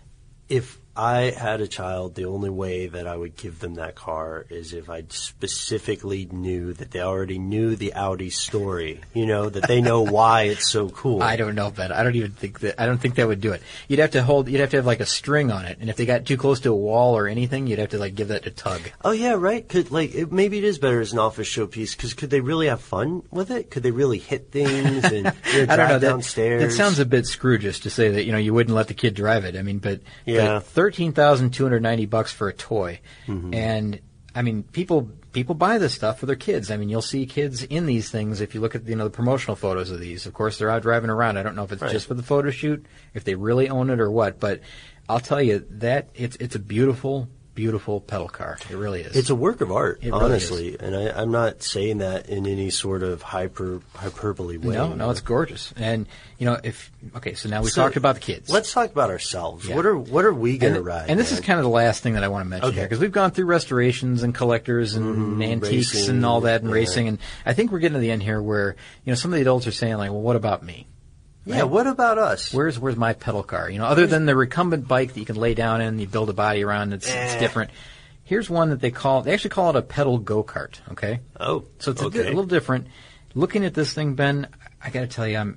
If I had a child, the only way that I would give them that car is if I specifically knew that they already knew the Audi story, you know, that they know why it's so cool. I don't know, Ben. I don't even think that. I don't think that would do it. You'd have to hold. You'd have to have like a string on it, and if they got too close to a wall or anything, you'd have to like give that a tug. Oh yeah, right. Could like it, maybe it is better as an office showpiece because could they really have fun with it? Could they really hit things and you know, I don't drive know. That, downstairs? that sounds a bit Scroogish to say that you know you wouldn't let the kid drive it. I mean, but Yeah. thirteen thousand two hundred ninety bucks for a toy, Mm-hmm. and I mean people people buy this stuff for their kids. I mean, you'll see kids in these things if you look at you know the promotional photos of these. Of course, they're out driving around. I don't know if it's Right. just for the photo shoot, if they really own it or what, but I'll tell you that it's it's a beautiful. Beautiful pedal car. It really is. It's a work of art, It really honestly, and I, I'm not saying that in any sort of hyper hyperbole way. no, you no, know? it's gorgeous. And you know, if okay, so now we So, talked about the kids. Let's talk about ourselves. Yeah. What are what are we going to and, ride? and this man? is kind of the last thing that I want to mention Okay. here, because we've gone through restorations and collectors and Mhm, antiques racing, and all that and yeah. racing, and I think we're getting to the end here where you know some of the adults are saying like, well, what about me? Yeah, Right? what about us? Where's where's my pedal car? You know, other than the recumbent bike that you can lay down in, you build a body around. It's, it's Eh. different. Here's one that they call. They actually call it a pedal go-kart. Okay. Oh, So it's a, okay. di- a little different. Looking at this thing, Ben, I got to tell you, I'm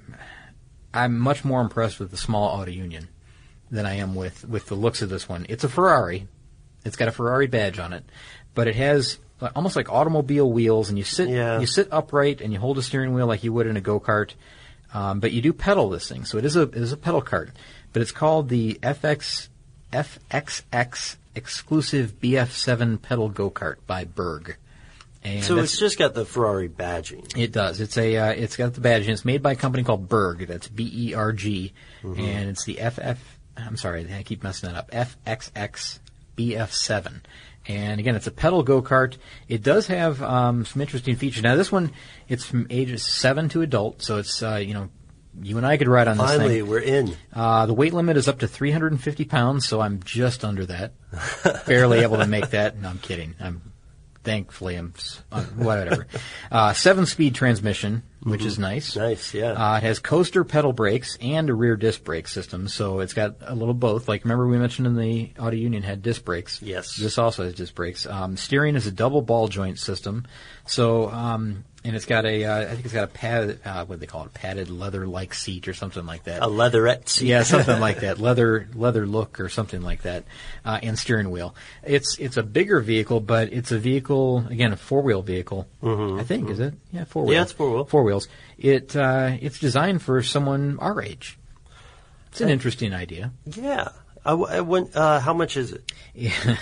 I'm much more impressed with the small Auto Union than I am with, with the looks of this one. It's a Ferrari. It's got a Ferrari badge on it, but it has like- almost like automobile wheels, and you sit Yeah. you sit upright and you hold a steering wheel like you would in a go-kart. Um, but you do pedal this thing, so it is a it is a pedal cart. But it's called the F X F X X exclusive B F seven pedal go-kart by Berg. And So that's- it's just got the Ferrari badging. it does. It's a. Uh, it's got the badge, and it's made by a company called Berg. That's B E R G, and it's the F F. I'm sorry, I keep messing that up. F X X B F seven, and again, it's a pedal go kart. It does have um, some interesting features. Now, this one, it's from ages seven to adult, so it's uh, you know you and I could ride on this Finally, thing. we're in. Uh, the weight limit is up to three hundred fifty pounds, so I'm just under that. Barely able to make that. No, I'm kidding. I'm thankfully I'm uh, whatever. Uh, seven-speed transmission, which mm-hmm. is nice. Nice, yeah. Uh, it has coaster pedal brakes and a rear disc brake system, so it's got a little both. Like remember we mentioned in the Auto Union had disc brakes. Yes. This also has disc brakes. Um, steering is a double ball joint system, so. Um, And it's got a, uh, I think it's got a pad, uh, what do they call it, a padded leather-like seat or something like that. A leatherette seat. Yeah, something like that. Leather, leather look or something like that. Uh, and steering wheel. It's, it's a bigger vehicle, but it's a vehicle, again, a four-wheel vehicle. Mm-hmm. I think, mm-hmm. is it? Yeah, four wheels. Yeah, it's four-wheel. Four wheels. It, uh, it's designed for someone our age. It's an I, interesting idea. Yeah. I, I went, uh, how much is it? Yeah.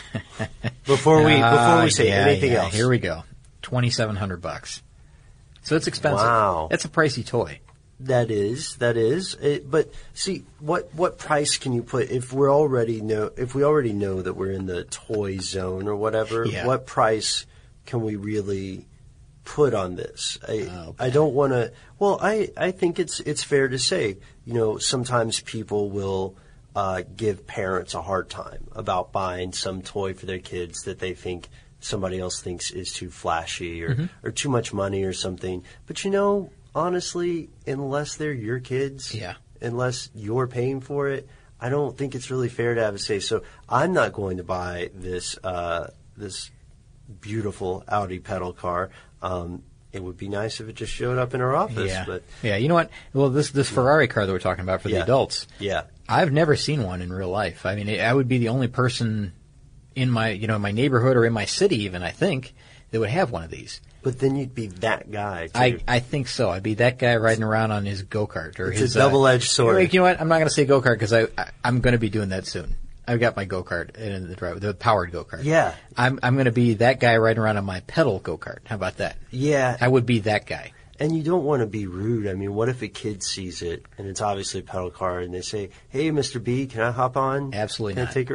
before we, before we say uh, yeah, anything yeah. else. Here we go. twenty-seven hundred bucks. So it's expensive. Wow. That's a pricey toy. That is, that is. It, but see, what what price can you put if we're already know if we already know that we're in the toy zone or whatever? Yeah. What price can we really put on this? I oh, I don't want to. Well, I I think it's it's fair to say, you know, sometimes people will uh, give parents a hard time about buying some toy for their kids that they think somebody else thinks is too flashy or, mm-hmm. or too much money or something. But, you know, honestly, unless they're your kids, yeah. unless you're paying for it, I don't think it's really fair to have a say. So I'm not going to buy this uh, this beautiful Audi pedal car. Um, it would be nice if it just showed up in our office. Yeah, but yeah. You know what? Well, this this Ferrari car that we're talking about for yeah. the adults, yeah. I've never seen one in real life. I mean, I would be the only person in my, you know, my neighborhood or in my city even, I think, that would have one of these. But then you'd be that guy, too. I, I think so. I'd be that guy riding around on his go-kart. Or it's his, a double-edged uh, sword. Like, you know what? I'm not going to say go-kart because I, I, I'm going to be doing that soon. I've got my go-kart in the drive, the powered go-kart. Yeah. I'm, I'm going to be that guy riding around on my pedal go-kart. How about that? Yeah. I would be that guy. And you don't want to be rude. I mean, what if a kid sees it, and it's obviously a pedal car, and they say, hey, Mister B, can I hop on? Absolutely can not. I take her?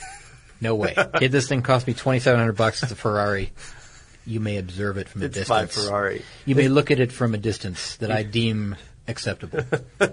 No way. Kid, this thing cost me twenty-seven hundred bucks. It's a Ferrari. You may observe it from a it's distance. It's my Ferrari. You may look at it from a distance that I deem acceptable.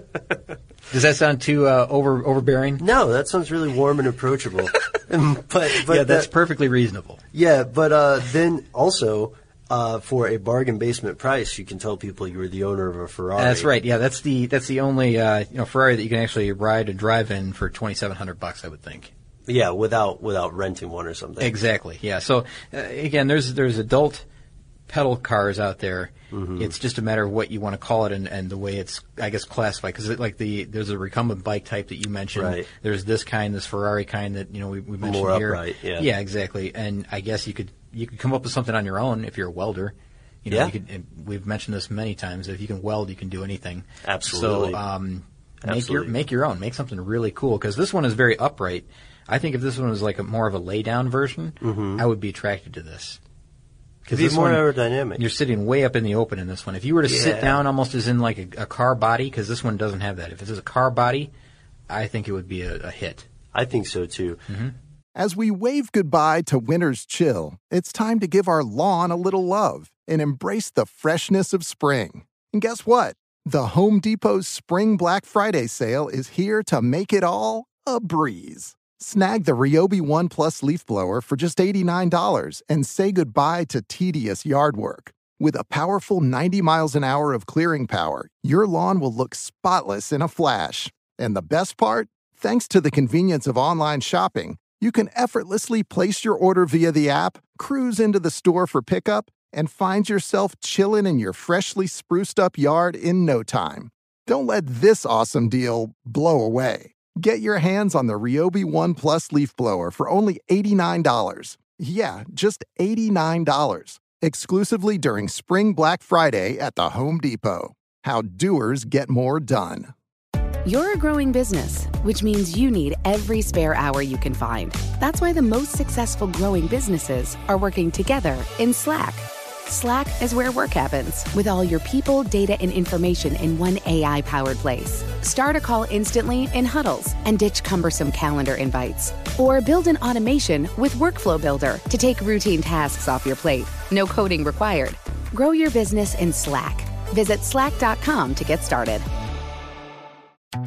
Does that sound too uh, over overbearing? No, that sounds really warm and approachable. but, but yeah, that's that, perfectly reasonable. Yeah, but uh, then also uh, for a bargain basement price, you can tell people you were the owner of a Ferrari. That's right. Yeah, that's the that's the only uh, you know Ferrari that you can actually ride and drive in for twenty-seven hundred bucks, I would think. Yeah, without without renting one or something. Exactly. Yeah. So uh, again, there's there's adult pedal cars out there. Mm-hmm. It's just a matter of what you want to call it and, and the way it's, I guess, classified. Because like the there's a recumbent bike type that you mentioned. Right. There's this kind, this Ferrari kind that you know we, we mentioned More here. Upright, yeah. Yeah, exactly. And I guess you could you could come up with something on your own if you're a welder. You know, yeah. you could, and we've mentioned this many times. If you can weld, you can do anything. Absolutely. So um, Absolutely. make your make your own. Make something really cool. Because this one is very upright. I think if this one was like a more of a lay down version, mm-hmm. I would be attracted to this. Because it's more one, aerodynamic. You're sitting way up in the open in this one. If you were to yeah. sit down almost as in like a, a car body, because this one doesn't have that. If this is a car body, I think it would be a, a hit. I think so too. Mm-hmm. As we wave goodbye to winter's chill, it's time to give our lawn a little love and embrace the freshness of spring. And guess what? The Home Depot's Spring Black Friday sale is here to make it all a breeze. Snag the Ryobi One Plus leaf blower for just eighty-nine dollars and say goodbye to tedious yard work. With a powerful ninety miles an hour of clearing power, your lawn will look spotless in a flash. And the best part? Thanks to the convenience of online shopping, you can effortlessly place your order via the app, cruise into the store for pickup, and find yourself chilling in your freshly spruced up yard in no time. Don't let this awesome deal blow away. Get your hands on the Ryobi One Plus leaf blower for only eighty-nine dollars. Yeah, just eighty-nine dollars. Exclusively during Spring Black Friday at the Home Depot. How doers get more done. You're a growing business, which means you need every spare hour you can find. That's why the most successful growing businesses are working together in Slack. Slack is where work happens, with all your people, data, and information in one A I-powered place. Start a call instantly in huddles and ditch cumbersome calendar invites. Or build an automation with Workflow Builder to take routine tasks off your plate. No coding required. Grow your business in Slack. Visit slack dot com to get started.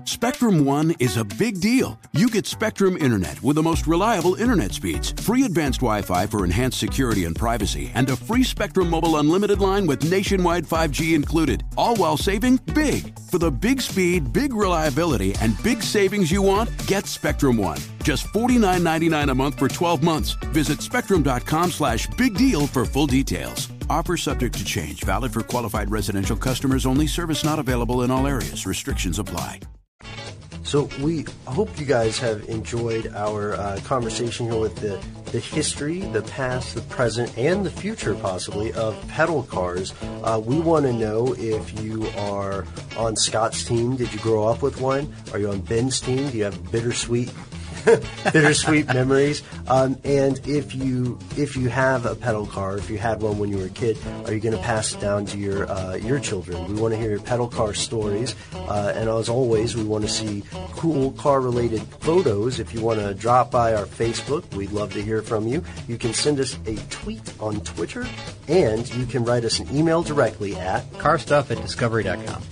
Spectrum One is a big deal. You get Spectrum Internet with the most reliable internet speeds, free advanced Wi-Fi for enhanced security and privacy, and a free Spectrum Mobile Unlimited line with nationwide five G included, all while saving big. For the big speed, big reliability, and big savings you want, get Spectrum One. Just forty-nine ninety-nine a month for twelve months. Visit spectrum.com slash big deal for full details. Offer subject to change. Valid for qualified residential customers only. Service not available in all areas. Restrictions apply. So we hope you guys have enjoyed our uh, conversation here with the, the history, the past, the present, and the future, possibly, of pedal cars. Uh, we want to know if you are on Scott's team. Did you grow up with one? Are you on Ben's team? Do you have bittersweet bittersweet memories? Um, and if you if you have a pedal car, if you had one when you were a kid, are you going to pass it down to your uh, your children? We want to hear your pedal car stories. Uh, and as always, we want to see cool car-related photos. If you want to drop by our Facebook, we'd love to hear from you. You can send us a tweet on Twitter, and you can write us an email directly at carstuff at discovery dot com.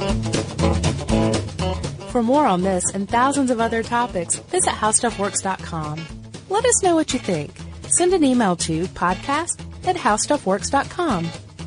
For more on this and thousands of other topics, visit how stuff works dot com. Let us know what you think. Send an email to podcast at how stuff works dot com.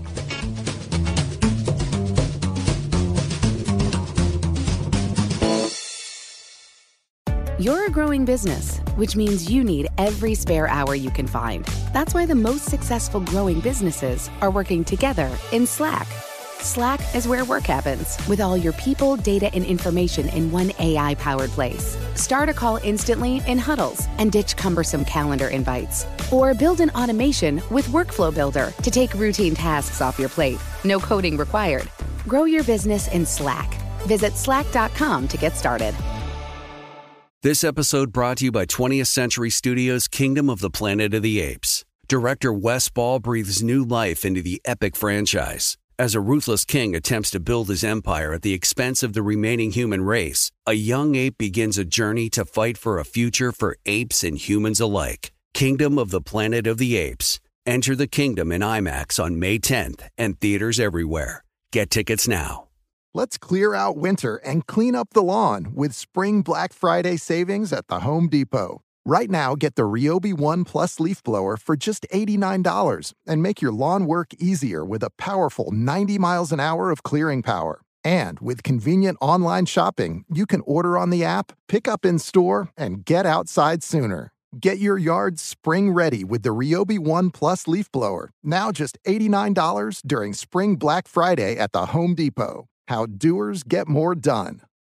You're a growing business, which means you need every spare hour you can find. That's why the most successful growing businesses are working together in Slack. Slack is where work happens, with all your people, data, and information in one A I-powered place. Start a call instantly in huddles and ditch cumbersome calendar invites. Or build an automation with Workflow Builder to take routine tasks off your plate. No coding required. Grow your business in Slack. Visit slack dot com to get started. This episode brought to you by twentieth Century Studios' Kingdom of the Planet of the Apes. Director Wes Ball breathes new life into the epic franchise. As a ruthless king attempts to build his empire at the expense of the remaining human race, a young ape begins a journey to fight for a future for apes and humans alike. Kingdom of the Planet of the Apes. Enter the kingdom in IMAX on May tenth and theaters everywhere. Get tickets now. Let's clear out winter and clean up the lawn with Spring Black Friday savings at the Home Depot. Right now, get the Ryobi One Plus leaf blower for just eighty-nine dollars and make your lawn work easier with a powerful ninety miles an hour of clearing power. And with convenient online shopping, you can order on the app, pick up in store, and get outside sooner. Get your yard spring ready with the Ryobi One Plus leaf blower, now just eighty-nine dollars during Spring Black Friday at the Home Depot. How doers get more done.